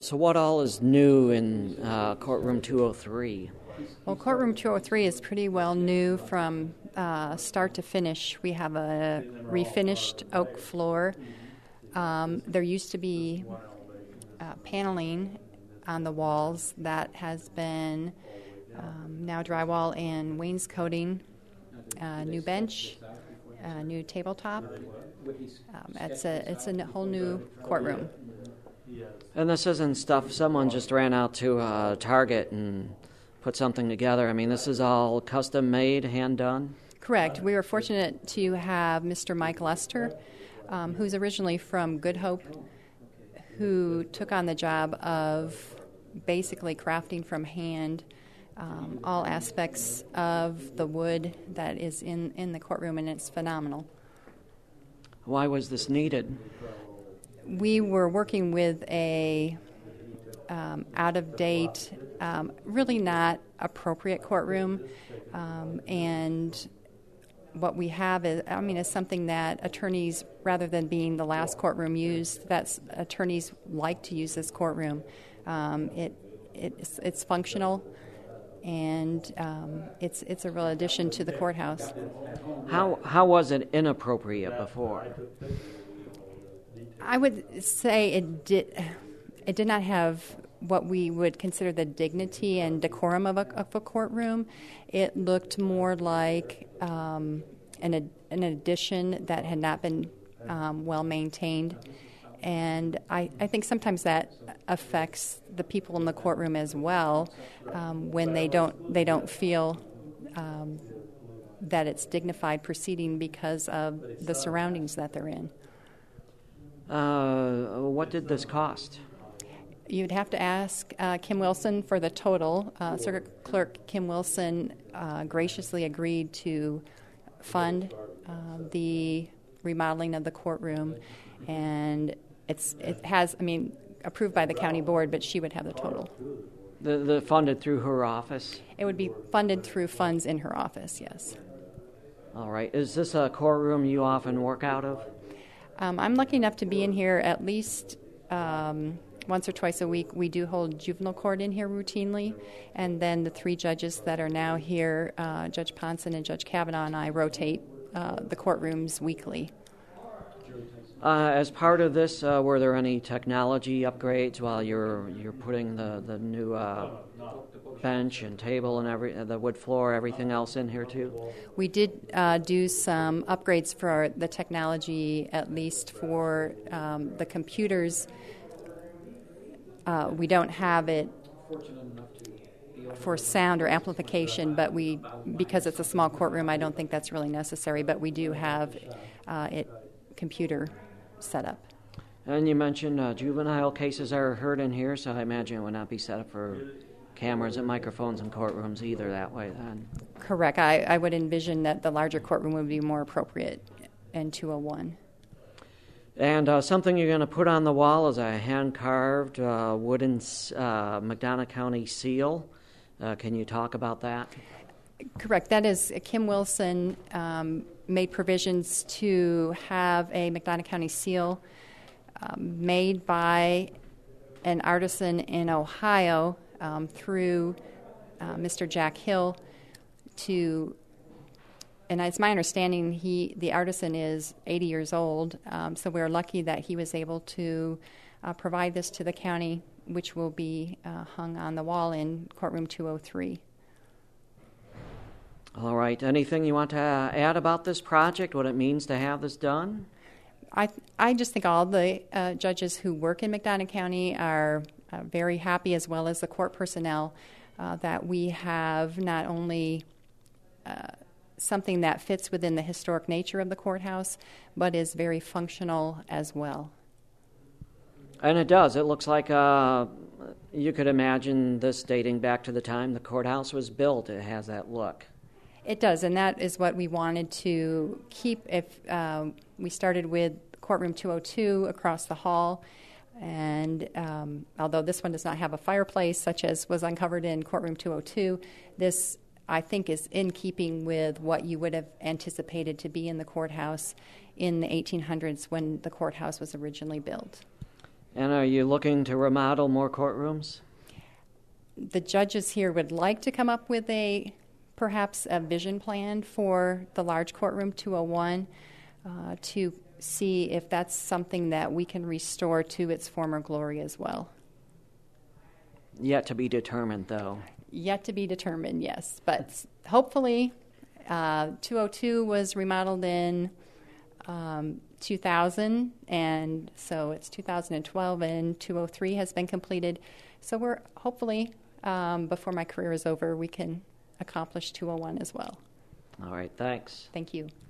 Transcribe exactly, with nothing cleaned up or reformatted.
So what all is new in uh, courtroom two oh three? Well, courtroom two oh three is pretty well new from uh, start to finish. We have a refinished oak floor. Um, there used to be uh, paneling on the walls that has been um, now drywall and wainscoting, uh, new bench, uh, new tabletop. Um, it's a it's a whole new courtroom. And this isn't stuff someone just ran out to uh, Target and put something together. I mean, this is all custom made, hand done? Correct. We were fortunate to have Mister Mike Lester, um, who's originally from Good Hope, who took on the job of basically crafting from hand um, all aspects of the wood that is in, in the courtroom, and it's phenomenal. Why was this needed? We were working with a um, out-of-date, um, really not appropriate courtroom, um, and what we have is, I mean, is something that attorneys, rather than being the last courtroom used, that's attorneys like to use this courtroom. Um, it it's, it's functional, and um, it's it's a real addition to the courthouse. How how was it inappropriate before? I would say it did. It did not have what we would consider the dignity and decorum of a, of a courtroom. It looked more like um, an an addition that had not been um, well maintained, and I, I think sometimes that affects the people in the courtroom as well um, when they don't they don't feel um, that it's dignified proceeding because of the surroundings that they're in. Uh, what did this cost? You'd have to ask uh, Kim Wilson for the total. Uh, Circuit Clerk Kim Wilson uh, graciously agreed to fund uh, the remodeling of the courtroom, and it's it has, I mean, approved by the county board, but she would have the total. The, the funded through her office? It would be funded through funds in her office, yes. All right. Is this a courtroom you often work out of? Um, I'm lucky enough to be in here at least um, once or twice a week. We do hold juvenile court in here routinely, and then the three judges that are now here, uh, Judge Ponson and Judge Kavanaugh, and I rotate uh, the courtrooms weekly. Uh, as part of this, uh, were there any technology upgrades while you're you're putting the the new uh, bench and table and every uh, the wood floor, everything else in here too? We did uh, do some upgrades for the technology, at least for um, the computers. Uh, we don't have it for sound or amplification, but we, because it's a small courtroom, I don't think that's really necessary. But we do have uh, it computer set up. And you mentioned uh, juvenile cases are heard in here, so I imagine it would not be set up for cameras and microphones in courtrooms either that way then. Correct. I, I would envision that the larger courtroom would be more appropriate in two oh one. And uh, something you're going to put on the wall is a hand-carved uh, wooden uh, McDonough County seal. Uh, can you talk about that? Correct. That is, Kim Wilson um, made provisions to have a McDonough County seal um, made by an artisan in Ohio um, through uh, Mister Jack Hill to, and it's my understanding he the artisan is eighty years old, um, so we're lucky that he was able to uh, provide this to the county, which will be uh, hung on the wall in courtroom two oh three. All right. Anything you want to add about this project, what it means to have this done? I th- I just think all the uh, judges who work in McDonough County are uh, very happy, as well as the court personnel, uh, that we have not only uh, something that fits within the historic nature of the courthouse, but is very functional as well. And it does. It looks like uh, you could imagine this dating back to the time the courthouse was built. It has that look. It does, and that is what we wanted to keep. If um, we started with courtroom two oh two across the hall, and um, although this one does not have a fireplace such as was uncovered in courtroom two oh two, this, I think, is in keeping with what you would have anticipated to be in the courthouse in the eighteen hundreds when the courthouse was originally built. And are you looking to remodel more courtrooms? The judges here would like to come up with a perhaps a vision plan for the large courtroom two oh one uh, to see if that's something that we can restore to its former glory as well. Yet to be determined, though. Yet to be determined, yes. But hopefully, uh, two oh two was remodeled in um, two thousand, and so it's two thousand twelve, and two oh three has been completed. So we're hopefully, um, before my career is over, we can accomplish two oh one as well. All right, thanks. Thank you.